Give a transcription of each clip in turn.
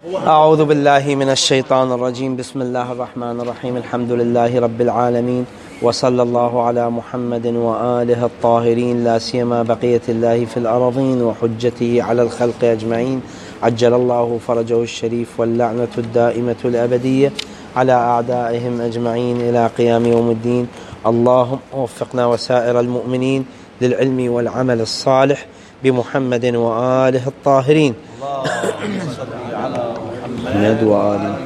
أعوذ بالله من الشيطان الرجيم. بسم الله الرحمن الرحيم. الحمد لله رب العالمين، وصلى الله على محمد وآله الطاهرين، لا سيما بقية الله في الأرضين وحجته على الخلق أجمعين. عجل الله فرجه الشريف، واللعنة الدائمة الأبدية على أعدائهم أجمعين إلى قيام يوم الدين. اللهم وفقنا وسائر المؤمنين للعلم والعمل الصالح بمحمد وآله الطاهرين. محمد وآله.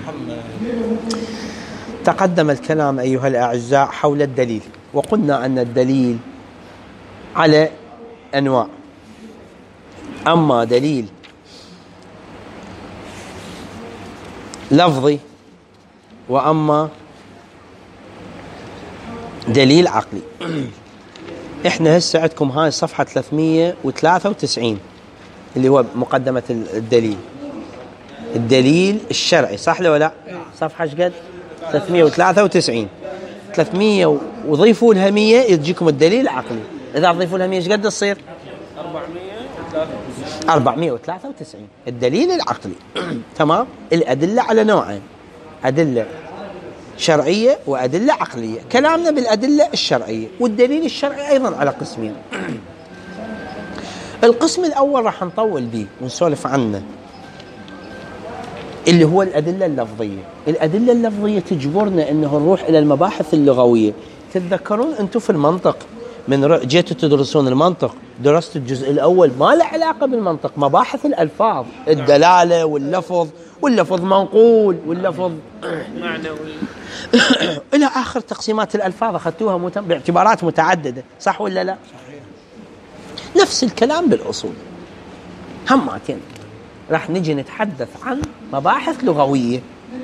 تقدم الكلام أيها الأعزاء حول الدليل، وقلنا أن الدليل على أنواع. أما دليل لفظي، وأما دليل عقلي. إحنا هسه عندكم هاي صفحة 393 اللي هو مقدمة الدليل الشرعي، صح لو لا؟ صفحة شقد 393. 300 وضيفوا لها 100 يجيكم الدليل العقلي. إذا ضيفوا لها 100 ايش قد تصير؟ 493 الدليل العقلي. تمام. الأدلة على نوعين، أدلة شرعية وأدلة عقلية. كلامنا بالأدلة الشرعية، والدليل الشرعي أيضا على قسمين. القسم الأول راح نطول به ونسولف عنه، اللي هو الأدلة اللفظية. الأدلة اللفظية تجبرنا أنه نروح إلى المباحث اللغوية. تتذكرون أنتم في المنطق من جيتوا تدرسون المنطق، درست الجزء الأول ما له علاقة بالمنطق، مباحث الألفاظ، الدلالة واللفظ منقول واللفظ معنوي إلى آخر تقسيمات الألفاظ أخذتوها باعتبارات متعددة، صح ولا لا؟ صحيح. نفس الكلام بالأصول. هماتين راح نجي نتحدث عن مباحث لغوية.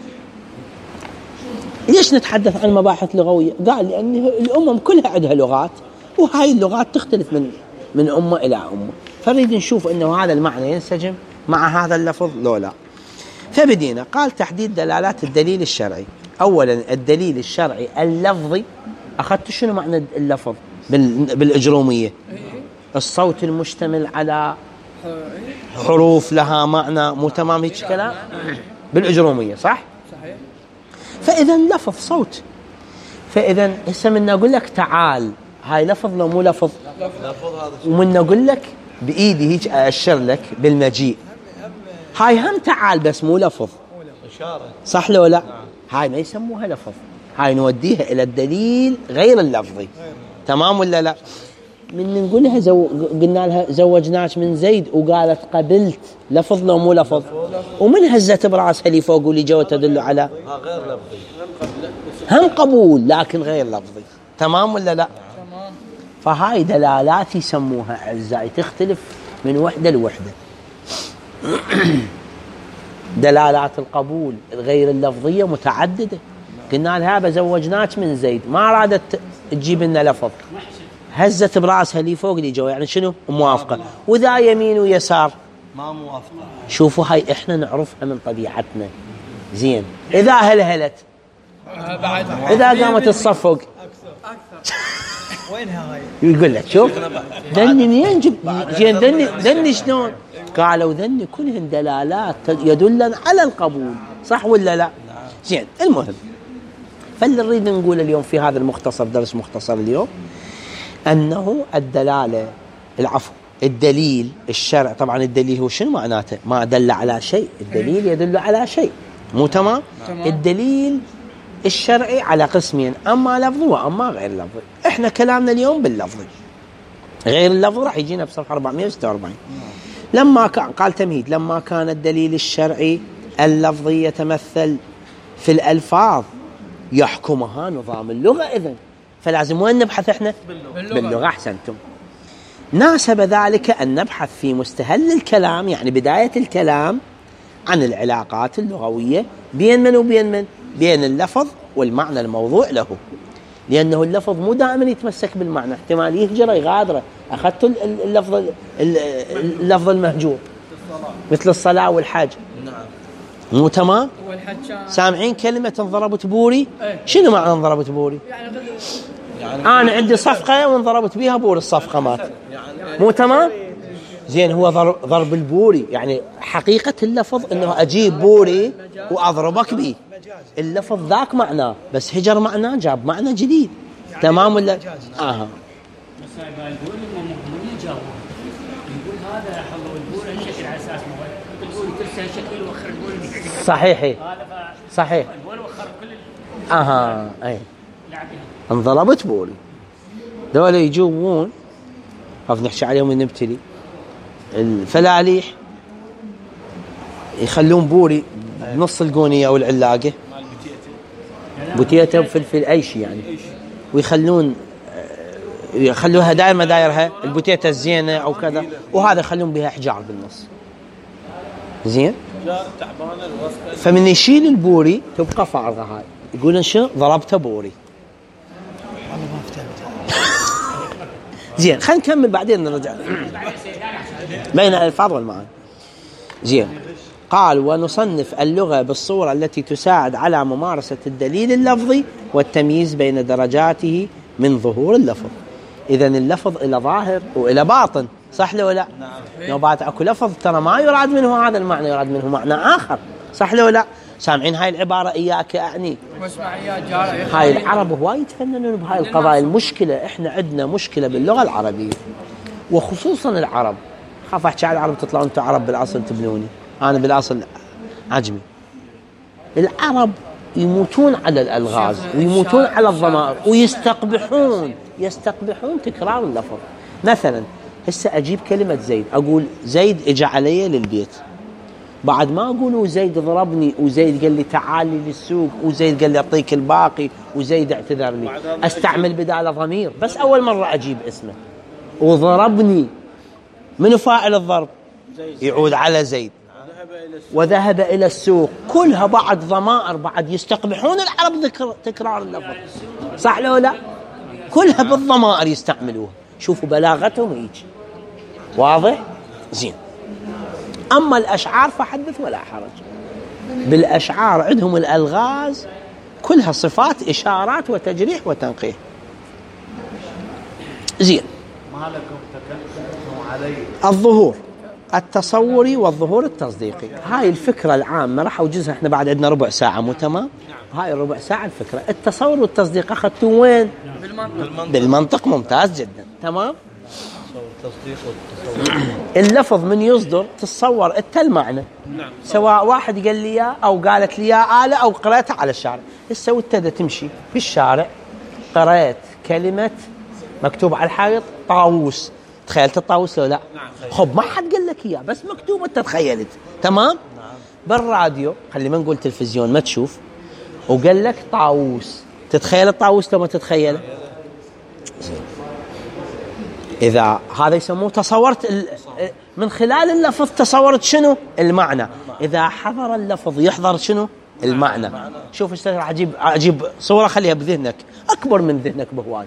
ليش نتحدث عن مباحث لغوية؟ قال لأن الأمم كلها عندها لغات، وهاي اللغات تختلف من أمة إلى أمة، فنريد نشوف أنه هذا المعنى ينسجم مع هذا اللفظ لو لا. فبدينا. قال تحديد دلالات الدليل الشرعي. أولا الدليل الشرعي اللفظي. أخذت شنو معنى اللفظ بالإجرومية؟ الصوت المشتمل على حروف لها معنى، مو تمام هيك كلام بالإجرومية، صح؟ صحيح. فإذا لفظ صوت. فإذا هسه من أقول لك تعال، هاي لفظ لو مو لفظ؟ ومن أقول لك بإيدي هيك أشر لك بالمجيء، هاي هم تعال بس مو لفظ، صح لو لا؟ هاي ما يسموها لفظ، هاي نوديها إلى الدليل غير اللفظي. تمام ولا لا؟ من نقولها قلنا لها زوجناك من زيد وقالت قبلت، لفظ لو مو لفظ؟ ومن هزت براسها لي فوق واللي جو تدل على غير لفظي، هم قبول لكن غير لفظي. تمام ولا لا؟ تمام. فهاي دلالات يسموها أعزائي تختلف من وحدة لوحدة. دلالات القبول غير اللفظية متعددة. قلنا لها بزوجناك من زيد، ما أرادت تجيب لنا لفظ، هزت براسها لي فوق لي جو، يعني شنو؟ موافقة. وذا يمين ويسار ما موافقة. شوفوا هاي احنا نعرفها من طبيعتنا زين. إذا هلهلت، إذا قامت تصفق وينها هاي؟ يقول لك شوف ذني منين زين، ذني شلون؟ قالوا ذني كلهن دلالات يدلن على القبول، صح ولا لا؟ زين. المهم، فاللي نريد نقول اليوم في هذا المختصر، درس مختصر اليوم، أنه الدلالة الدليل الشرع. طبعا الدليل هو شنو معناته؟ ما دل على شيء، الدليل يدل على شيء، مو تمام؟ الدليل الشرعي على قسمين، أما لفظي وأما غير لفظي. إحنا كلامنا اليوم باللفظي، غير اللفظي راح يجينا بصفحة 446. لما قال تمهيد، لما كان الدليل الشرعي اللفظي يتمثل في الألفاظ يحكمها نظام اللغة، إذن فلازم وين نبحث إحنا؟ باللغة. أحسنتم. ناسب ذلك أن نبحث في مستهل الكلام، يعني بداية الكلام، عن العلاقات اللغوية بين من وبين من؟ بين اللفظ والمعنى الموضوع له، لأنه اللفظ مو دائما يتمسك بالمعنى، احتمال يهجره يغادره. أخذت اللفظ المهجور مثل الصلاة والحج، مو تمام؟ سامعين كلمة انضربت بوري؟ شنو معنى انضربت بوري؟ يعني أنا عندي صفقة وانضربت بيها بور الصفقة مات، مو تمام؟ زين هو ضرب البوري، يعني حقيقة اللفظ انه اجيب بوري واضربك به، اللفظ ذاك معناه، بس هجر معناه جاب معنى جديد. تمام ولا؟ بس البوري مو يجاوب، يقول هذا حلو البوري شكل على اساس البوري ترسل شكل وخر البوري. صحيح صحيح. البوري وخر كل اي انضربت بوري. دول يجوون خاف نحكي عليهم نبتلي الفلاليح، يخلون بوري بنص القونية او العلاقة بوتيته وفلفل اي شيء يعني، يخلوها داير دايرها البوتيته الزينة او كذا، وهذا يخلون بها حجار بالنص. زين فمن يشيل البوري تبقى فارغة هاي، يقولون شو ضربته بوري. زين خلينا نكمل بعدين نرجع بين الألفاظ والمعاني. زين قال ونصنف اللغة بالصورة التي تساعد على ممارسة الدليل اللفظي والتمييز بين درجاته من ظهور اللفظ. إذن اللفظ إلى ظاهر وإلى باطن، صح لو لا؟ لو بعد أكو لفظ ترى ما يراد منه هذا المعنى، يراد منه معنى آخر، صح لو لا؟ سامعين هاي العبارة إياك أعني؟ هاي العرب هواي يتفننون بهاي القضايا. المشكلة إحنا عندنا مشكلة باللغة العربية وخصوصا العرب. خاف أحكي على العرب تطلعوا أنتم عرب بالأصل تبنوني، أنا بالأصل عجمي. العرب يموتون على الألغاز ويموتون على الضمائر ويستقبحون تكرار اللفظ. مثلا هسه أجيب كلمة زيد، أقول زيد إجا علي للبيت، بعد ما أقولوا زيد ضربني وزيد قال لي تعال لي للسوق وزيد قال لي أعطيك الباقي وزيد اعتذر لي، أستعمل بداله ضمير، بس أول مرة أجيب اسمه وضربني. من فاعل الضرب؟ يعود على زيد. وذهب إلى السوق، كلها بعد ضمائر، بعد يستقبحون العرب تكرار اللفظ، صح لو لا؟ كلها بالضمائر يستعملوها. شوفوا بلاغتهم هيك، واضح؟ زين. أما الأشعار فحدث ولا حرج. بالأشعار عندهم الألغاز كلها صفات إشارات وتجريح وتنقيح. زين. ما لكم تكلمتم علي الظهور التصوري والظهور التصديقي، هاي الفكرة العامة راح أوجزها. احنا بعد عندنا ربع ساعة مو تمام؟ هاي الربع ساعة الفكرة. التصور والتصديق أخذتوا وين؟ بالمنطق. ممتاز جدا، تمام. اللفظ من يصدر تتصور انت المعنى، سواء واحد قال لي اياه او قالت لي اياه آلة او قرأتها على الشارع. هسه وانت تمشي في الشارع قرأت كلمة مكتوب على الحائط طاووس، تخيلت الطاووس لو لا؟ خب ما حد قال لك اياه، بس مكتوب انت تخيلت، تمام. بالراديو خلي ما نقول تلفزيون ما تشوف، وقال لك طاووس، تتخيل الطاووس لو ما تتخيله؟ إذا هذا يسموه تصورت من خلال اللفظ تصورت شنو؟ المعنى. إذا حضر اللفظ يحضر شنو؟ المعنى. شوف ايش راح أجيب صورة خليها بذهنك أكبر من ذهنك بهواي.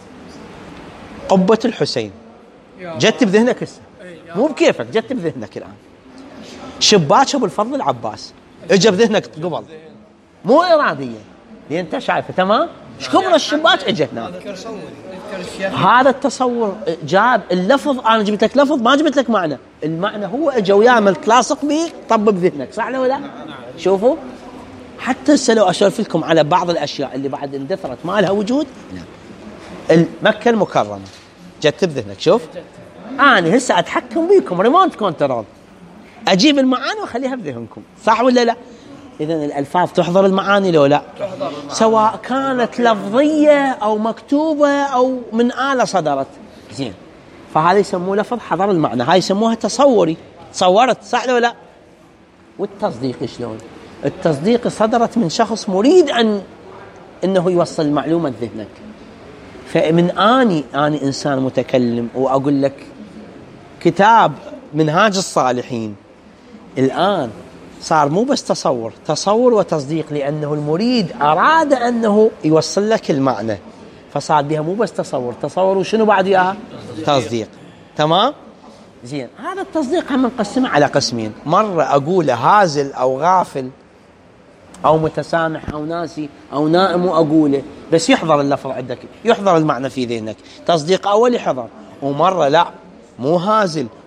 قبة الحسين جت بذهنك هسه، مو بكيفك، جت بذهنك الآن. شباك أبو الفضل العباس اجى بذهنك قبل، مو إراديا لأن أنت شايفه، تمام. ايش كبر الشباك اجى هنا. هذا التصور جاب اللفظ، انا جبت لك لفظ ما جبت لك معنى، المعنى هو اجى ويعمل تلاصق به طب بذهنك، صح ولا لا؟ شوفوا حتى هسه لو اسولف لكم على بعض الاشياء اللي بعد اندثرت ما لها وجود، مكة المكرمة جت بذهنك. شوف انا هسه اتحكم بيكم ريموت كنترول، اجيب المعاني واخليها بذهنكم، صح ولا لا؟ إذن الألفاظ تحضر المعاني لو لا؟ سواء كانت لفظية أو مكتوبة أو من آلة صدرت. زين، فهذا يسموه لفظ حضر المعنى، هاي يسموها تصوري، تصورت، صح لو لا؟ والتصديق شلون؟ التصديق صدرت من شخص مريد أنه يوصل المعلومة لذهنك. فمن أني إنسان متكلم وأقول لك كتاب منهاج الصالحين، الآن صار مو بس تصور وتصديق، لأنه المريد أراد أنه يوصل لك المعنى، فصار بها مو بس تصور وشنو بعد إياها؟ تصديق، تمام؟ زين، هذا التصديق هم نقسمه على قسمين، مرة أقوله هازل أو غافل أو متسامح أو ناسي أو نائم وأقوله، بس يحضر اللفظ عندك، يحضر المعنى في ذهنك، تصديق أول يحضر. ومرة لا، مو هازل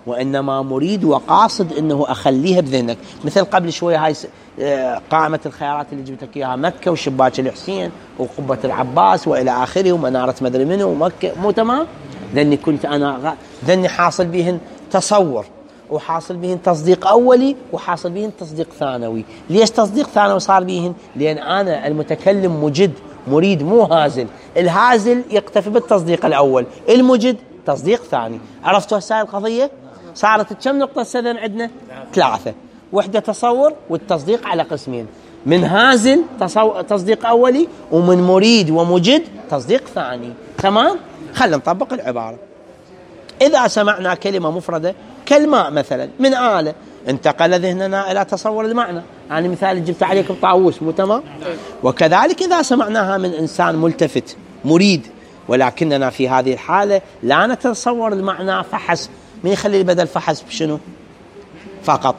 وإنما مريد وقاصد أنه أخليها بذهنك. مثل قبل شوية هاي قائمة الخيارات اللي جبتك إياها، مكة وشباك الحسين وقبة العباس وإلى آخره ومنارة مدري منه ومكة، مو تمام؟ ذني كنت أنا ذني حاصل بهن تصور، وحاصل بهن تصديق أولي، وحاصل بهن تصديق ثانوي. ليش تصديق ثانوي صار بهن؟ لأن أنا المتكلم مجد مريد، مو هازل. الهازل يقتفي بالتصديق الأول، المجد تصديق ثاني. عرفتوا هسه القضية؟ صارت كم نقطة سدن عندنا؟ 3. وحدة تصور، والتصديق على قسمين، من هازل تصديق أولي، ومن مريد ومجد تصديق ثاني. تمام؟ خلينا نطبق العبارة. إذا سمعنا كلمة مفردة كالماء مثلا من آلة، انتقل ذهننا إلى تصور المعنى. يعني مثال جبت عليكم طاووس، مو تمام؟ وكذلك إذا سمعناها من إنسان ملتفت مريد، ولكننا في هذه الحالة لا نتصور المعنى فحسب. من يخلي البدل فحسب شنو؟ فقط.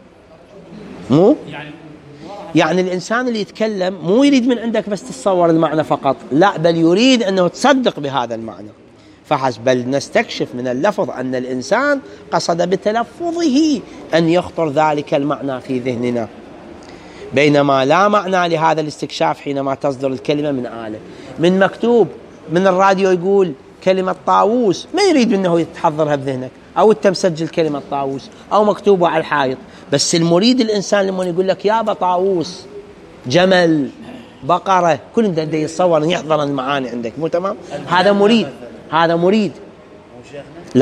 مو يعني الإنسان اللي يتكلم مو يريد من عندك بس تتصور المعنى فقط، لا، بل يريد أنه تصدق بهذا المعنى فحسب. بل نستكشف من اللفظ أن الإنسان قصد بتلفظه أن يخطر ذلك المعنى في ذهننا، بينما لا معنى لهذا الاستكشاف حينما تصدر الكلمة من آلة. من مكتوب من الراديو يقول كلمة طاووس، ما يريد أنه يتحضرها بذهنك، أو أنت مسجل كلمة طاووس أو مكتوبة على الحائط. بس المريد الإنسان لما يقول لك يابا طاووس، جمل، بقرة، كل ده يتصور يحضر المعاني عندك، مو تمام؟ هذا مريد، هذا مريد. لا،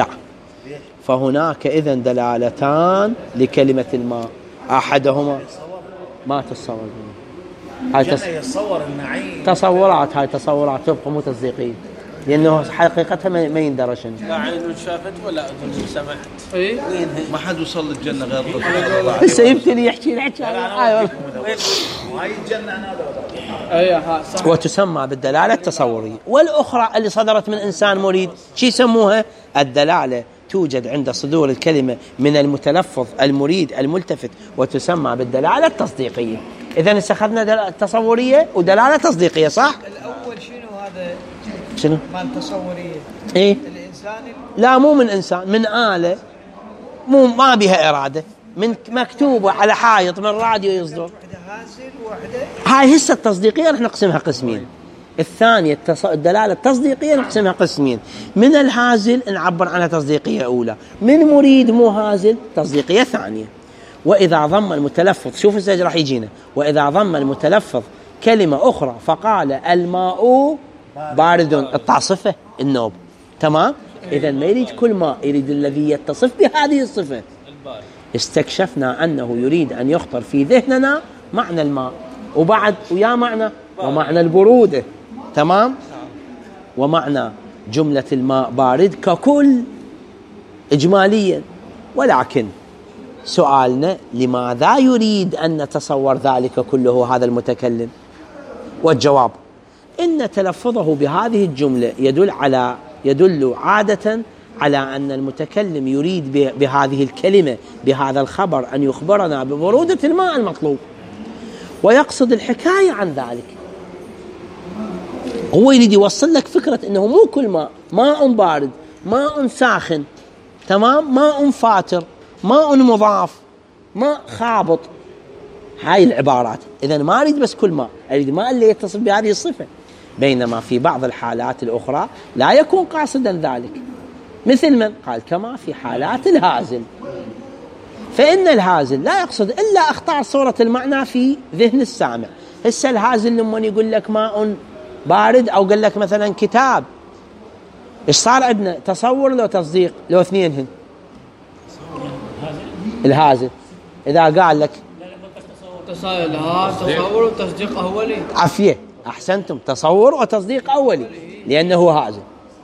فهناك إذن دلالتان لكلمة الماء، أحدهما ما تصور، هاي يتصور النعيم، تصورات، هاي تصورات تبقى مو تصديقية، لأنه حقيقتها ما يندرش. لا عين شافت ولا أذن سمعت. إيه؟ ما حد وصل للجنة غير هسه يبتدي يحكي الحكي. هاي الجنة أنا وتسمى بالدلالة التصورية. والأخرى اللي صدرت من إنسان مريد شي يسموها؟ الدلالة توجد عند صدور الكلمة من المتلفظ المريد الملتفت، وتسمى بالدلالة التصديقية. إذن استخدنا دلالة تصورية ودلالة تصديقية، صح؟ الأول شنو هذا؟ شنو؟ مال تصورية. إيه؟ الإنسان لا، مو من إنسان، من آلة، مو ما بها إرادة، من مكتوبة على حائط، من راديو يصدر. وحدة هازل وحدة. هاي هسه التصديقية رح نقسمها قسمين. الثانية الدلالة التصديقية نقسمها قسمين. من الهازل نعبر عنها تصديقية أولى، من مريد مو هازل تصديقية ثانية. وإذا ضم المتلفظ، شوف السجل راح يجينا، وإذا ضم المتلفظ كلمة أخرى فقال الماء بارد، الطاصفة، النوب، تمام؟ إذا ما يريد كل ماء، يريد الذي يتصف بهذه الصفة. استكشفنا أنه يريد أن يخطر في ذهننا معنى الماء، وبعد ويا معنى ومعنى البرودة، تمام؟ ومعنى جملة الماء بارد ككل إجماليا. ولكن سؤالنا لماذا يريد أن نتصور ذلك كله هذا المتكلم؟ والجواب إن تلفظه بهذه الجملة يدل عادة على أن المتكلم يريد بهذه الكلمة، بهذا الخبر، أن يخبرنا ببرودة الماء المطلوب، ويقصد الحكاية عن ذلك. هو يريد يوصل لك فكرة أنه مو كل ماء بارد، ماء ساخن، تمام، ماء فاتر، ماء مضاف، ماء خابط، هاي العبارات. إذن ما أريد بس كل ماء، أريد ماء اللي يتصف بهذه الصفة. بينما في بعض الحالات الأخرى لا يكون قاصدا ذلك، مثل من قال كما في حالات الهازل، فإن الهازل لا يقصد إلا اختار صورة المعنى في ذهن السامع. هسه الهازل لما يقول لك ماء بارد، أو قال لك مثلا كتاب، إيش صار عندنا؟ تصور لو تصديق؟ لو اثنينهن. الهازل إذا قال لك تصور وتصديق أولي، عفية، أحسنتم، تصور وتصديق أولي، لأنه هازل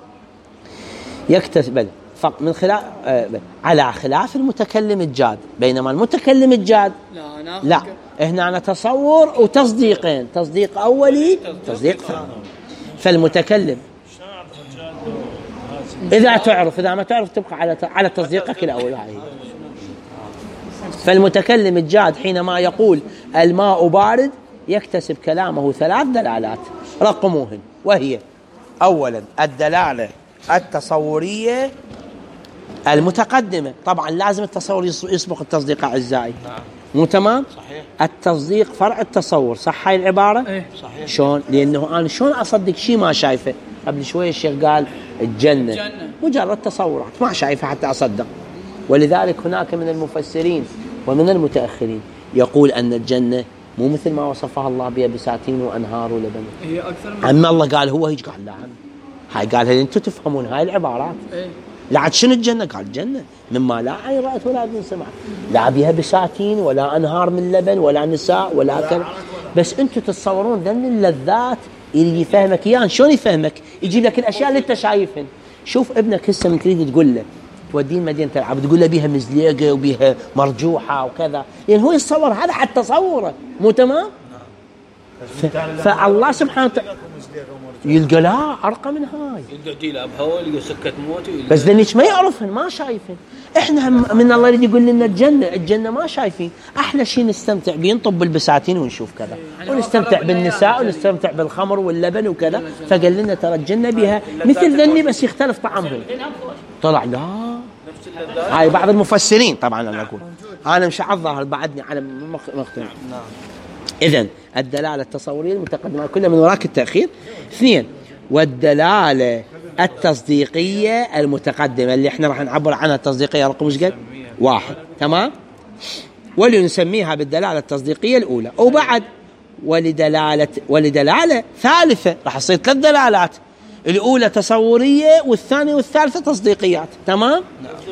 يكتسب من خلال على خلاف المتكلم الجاد. بينما المتكلم الجاد لا، هنا تصور وتصديقين، تصديق أولي، تصديق ثاني. فالمتكلم إذا تعرف، إذا ما تعرف تبقى على تصديقك الأول. فالمتكلم الجاد حينما يقول الماء بارد يكتسب كلامه 3 دلالات، رقموهن، وهي: أولا الدلالة التصورية المتقدمة طبعا لازم التصور يسبق التصديق أعزائي. مو تمام؟ صحيح. التصديق فرع التصور، صح هاي العبارة؟ إيه. صحيح. شلون؟ لأنه أنا شلون أصدق شيء ما شايفه؟ قبل شوية الشيخ قال الجنة مجرد تصورات ما شايفها حتى أصدق. ولذلك هناك من المفسرين ومن المتأخرين يقول أن الجنة مو مثل ما وصفها الله بها بساتين وأنهار ولبن. هي أكثر من عم الله قال هو هيك قال لا عم. هاي قالها أنتم تفهمون هاي العبارات. إيه. لا عاد شنو الجنة؟ قال الجنة مما لا عين رأت ولا أذن سمعت، لا بها بساتين ولا أنهار من لبن ولا نساء ولا كذا. بس أنتم تتصورون ذن اللذات اللي يفهمك إياه. شلون يفهمك؟ يجيب لك الأشياء اللي أنت شايفهن. شوف ابنك هسه من تريد تقول له توديه مدينة العاب تقول له بيها مزليقة وبيها مرجوحة وكذا، لأن هو يتصور هذا حتى تصوره. مو تمام؟ فالله سبحانه وتعالى يلقى لا أرقى من هاي، يلقى ديله بهوا، يلقى سكة موت، بس ذنيش ما يعرفهن ما شايفين. احنا من الله يريد يقول لنا الجنة ما شايفين. احلى شيء نستمتع بيه نطب البساتين ونشوف كذا، ونستمتع بالنساء ونستمتع بالخمر واللبن وكذا. فقال لنا ترى الجنة بها مثل ذني بس يختلف طعمهم. طلع لا هاي بعض المفسرين طبعا انا اقول، انا مش الظاهر بعدني على مقتنع. اذن الدلالة التصورية المتقدمة كلها من وراك التأخير. 2 والدلالة التصديقية المتقدمة اللي احنا راح نعبر عنها التصديقية رقم ايش قد 1. تمام. ولنسميها بالدلالة التصديقية الأولى. وبعد ولدلالة ثالثة راح تصير 3 دلالات، الأولى تصورية والثانية والثالثة تصديقيات. تمام.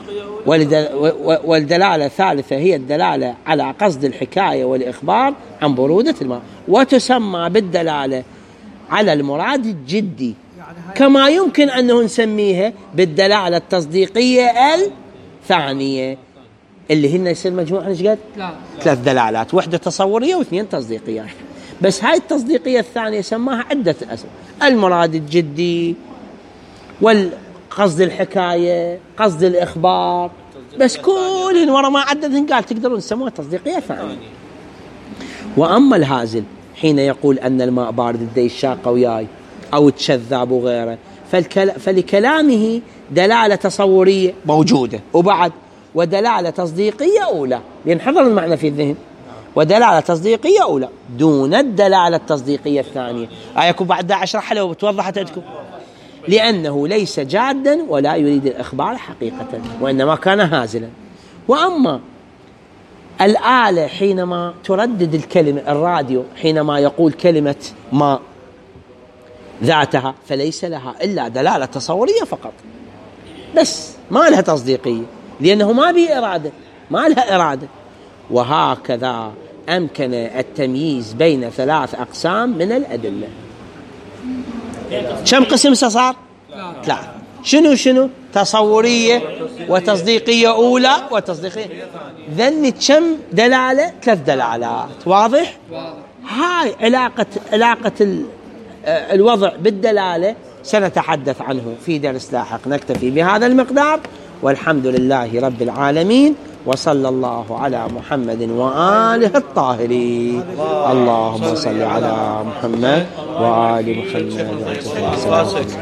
والدلالة الثالثة هي الدلالة على قصد الحكاية والإخبار عن برودة الماء، وتسمى بالدلالة على المراد الجدي، كما يمكن أنه نسميها بالدلالة التصديقية الثانية اللي هن يصير مجموعة ايش قد 3 دلالات، 1 تصورية و2 تصديقيات. بس هاي التصديقية الثانية سماها عدة أسماء، المراد الجدي والقصد الحكاية قصد الإخبار، بس كلهن ورا ما عددهن قال تقدرون تسموها تصديقية ثانية. وأما الهازل حين يقول أن الماء بارد الدي الشاقة وياي أو الشذاب وغيره فلكلامه دلالة تصورية موجودة وبعد ودلالة تصديقية أولى، لأن حضر المعنى في الذهن، ودلالة تصديقية أولى دون الدلالة التصديقية الثانية. آيكم بعد أشرح له وتوضحت عندكم. لأنه ليس جادا ولا يريد الإخبار حقيقة وإنما كان هازلا. وأما الآلة حينما تردد الكلمة، الراديو حينما يقول كلمة ما ذاتها فليس لها إلا دلالة تصورية فقط، بس ما لها تصديقية لأنه ما به إرادة، ما لها إرادة. وهكذا أمكن التمييز بين 3 أقسام من الأدلة. كم قسم صار؟ 3. شنو؟ تصورية وتصديقية أولى وتصديقية. ذني كم دلالة؟ 3 دلالات. واضح؟ هاي علاقة الوضع بالدلالة سنتحدث عنه في درس لاحق. نكتفي بهذا المقدار والحمد لله رب العالمين، وصلى الله على محمد وآله الطاهرين. اللهم صل على محمد وآل محمد.